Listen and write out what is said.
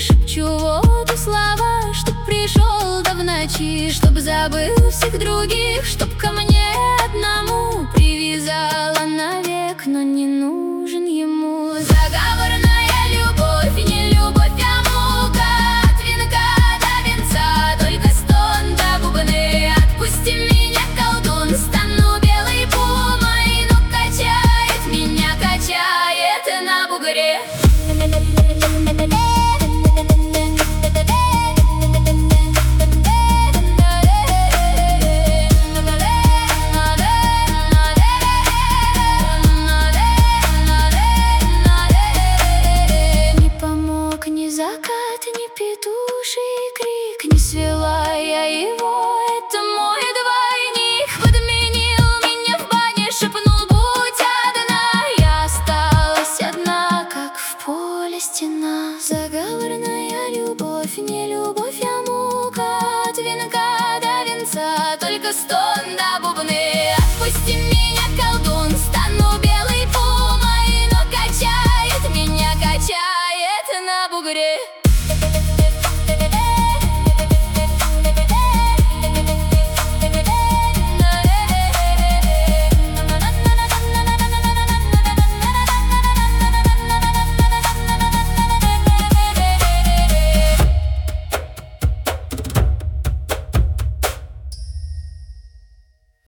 шепчу воду слова, чтоб пришел да в ночи, чтоб забыл всех других, чтоб ко мне одному привязала навек, но не нужен ему заговорная любовь, не любовь, а мука. От венка до венца только стон да бубны. Отпусти меня, колдун, стану белой пумой, но качает меня, качает на бугре. Ни закат, ни петуший